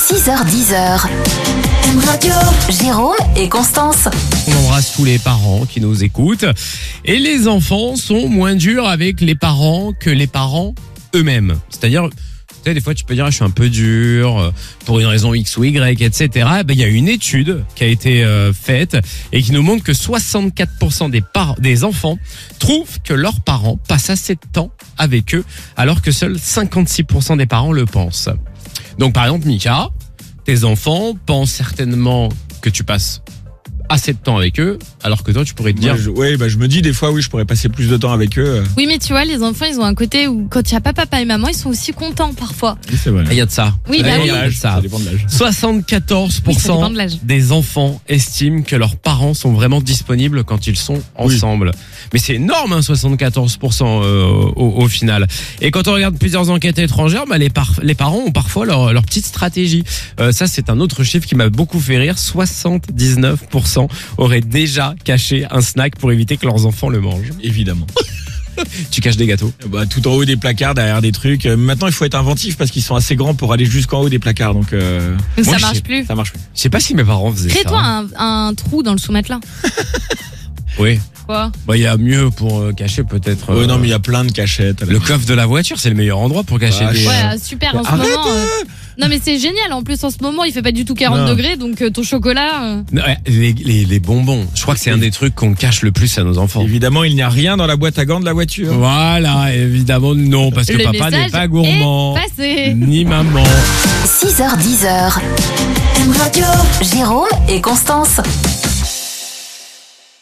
6h10. Radio. Jérôme et Constance. On embrasse tous les parents qui nous écoutent. Et les enfants sont moins durs avec les parents que les parents eux-mêmes. C'est-à-dire, tu sais, des fois tu peux dire je suis un peu dur pour une raison X ou Y, etc. Ben, il y a une étude qui a été faite et qui nous montre que 64% des enfants trouvent que leurs parents passent assez de temps avec eux, alors que seuls 56% des parents le pensent. Donc par exemple, Mika, tes enfants pensent certainement que tu passes assez de temps avec eux, alors que toi tu pourrais te dire... je me dis des fois, je pourrais passer plus de temps avec eux. Oui, mais tu vois, les enfants, ils ont un côté où quand il n'y a pas papa et maman, ils sont aussi contents parfois. Oui, c'est vrai. Il y a de ça. Oui, bah oui. Ça dépend de l'âge. 74% des enfants estiment que leurs parents sont vraiment disponibles quand ils sont ensemble. Mais c'est énorme, hein, 74% au final. Et quand on regarde plusieurs enquêtes étrangères, bah, les parents ont parfois leur petite stratégie. Ça, c'est un autre chiffre qui m'a beaucoup fait rire. 79% auraient déjà caché un snack pour éviter que leurs enfants le mangent. Évidemment. Tu caches des gâteaux? Tout en haut des placards, derrière des trucs. Maintenant, il faut être inventif parce qu'ils sont assez grands pour aller jusqu'en haut des placards. Donc, ça marche plus. Ça marche plus. Je sais pas si mes parents faisaient ça. Crée-toi un trou dans le sous-matelas. Oui. Quoi? Il y a mieux pour cacher peut-être. Non, mais il y a plein de cachettes. Le coffre de la voiture, c'est le meilleur endroit pour cacher des... Ouais, super en ce moment. Non, mais c'est génial. En plus, en ce moment, il fait pas du tout 40 degrés, donc ton chocolat. Ouais, les bonbons. Je crois que c'est un des trucs qu'on cache le plus à nos enfants. Évidemment, il n'y a rien dans la boîte à gants de la voiture. Voilà, évidemment non, parce que Le papa n'est message pas gourmand. est passé. Ni maman. 6h10. Radio. Jérôme et Constance.